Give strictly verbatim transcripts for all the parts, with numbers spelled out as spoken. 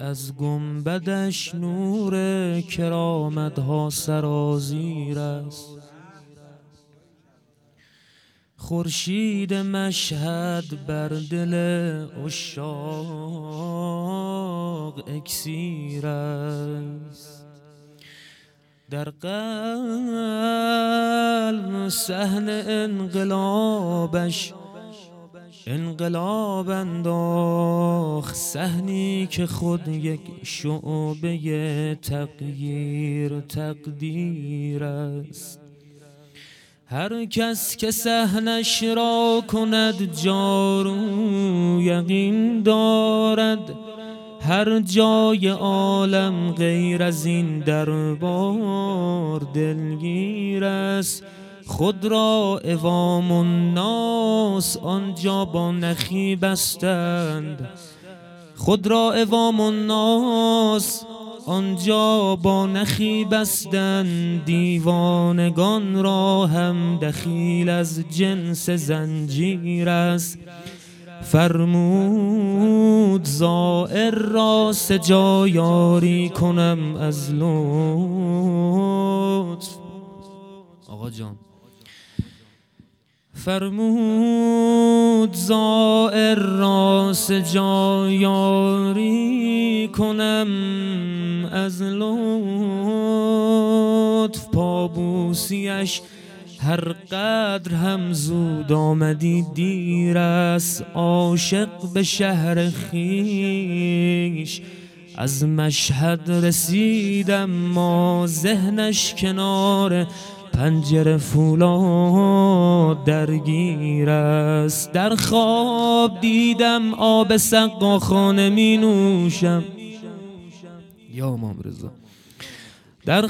از گنبدش نور کرامتها سرازیر است. خورشید مشهد بر دل عشاق اکسیر است. در قلب صحن انقلابش انقلاب انداخت، صحنی که خود یک شعبه تغییر تقدیر است. هر کس که صحنش را کند جارو، یقین دارد هر جای عالم غیر از این دربار دلگیر است. خود را عوام الناس آنجا با نخی بستند، خود را عوام الناس آنجا با نخی بستند، دیوانگان را هم دخیل از جنس زنجیر است. فرمود زائر را سجا یاری کنم از لطف. آقا جان فرمود زائر را سجا یاری کنم از لطف. پابوسیش هر قدر هم زود آمدی دیر است. عاشق به شهر خویش از مشهد رسیدم، ما ذهنش کنار پنجره فولاد درگیر است. در خواب دیدم آب سقاخانه می نوشم، یا امام رضا. در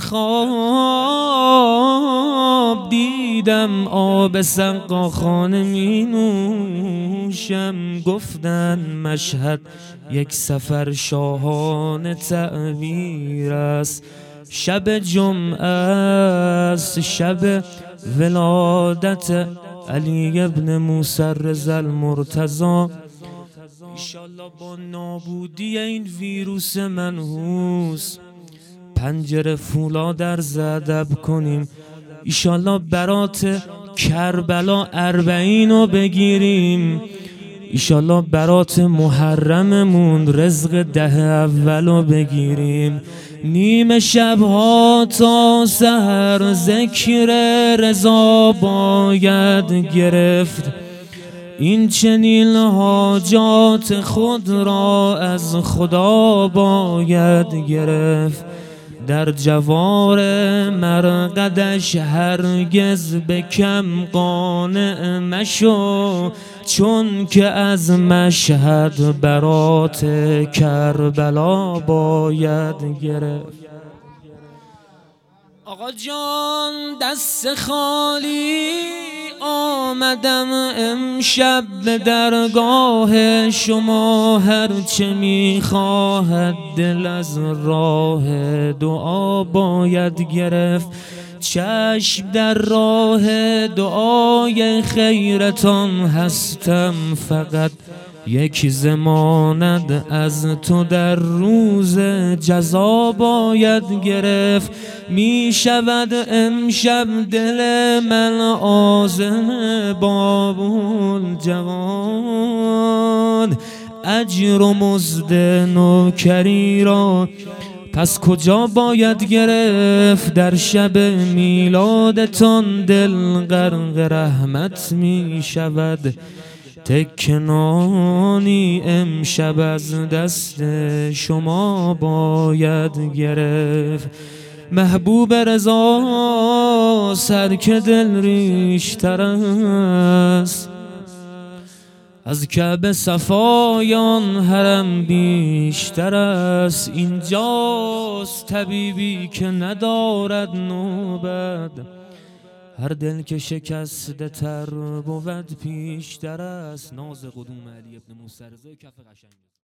خواب دیدم آب سقاخانه می نوشم. گفتن مشهد یک سفر شاهانه تعبیر است. شب جمعه است، شب ولادت علی ابن موسی رضا المرتضی. ایشالله با نابودی این ویروس منحوس پنجره فولاد در ادب کنیم. ایشالله برات کربلا اربعین رو بگیریم. ایشالله برات محرممون رزق ده اول رو بگیریم. نیم شبها تا سحر ذکر رضا باید گرفت. این چنین حاجات خود را از خدا باید گرفت. در جوار مرقدش هرگز به کم قانع مشو، چون که از مشهد برات کربلا باید گرفت. آقا جان دست خالی آمدم امشب به درگاه شما. هرچه میخواهد دل از راه دعا باید گرفت. چشم در راه دعای خیرتان هستم، فقط یک زماند از تو در روز جزا باید گرفت. می شود امشب دل من عازم بابول جوان. اجر و مزد نوکری را پس کجا باید گرفت؟ در شب میلادتان دل غرق رحمت می شود. تکنانی امشب از دست شما باید گرفت. محبوب رضا سر که دل ریشتر است، از کعبه صفایان حرم بیشتر است. اینجاست طبیبی که ندارد نوبت، هر دل که شکسته تر بود پیشتر است. ناز قدوم علی ابن موسی رضا کف قشنگ.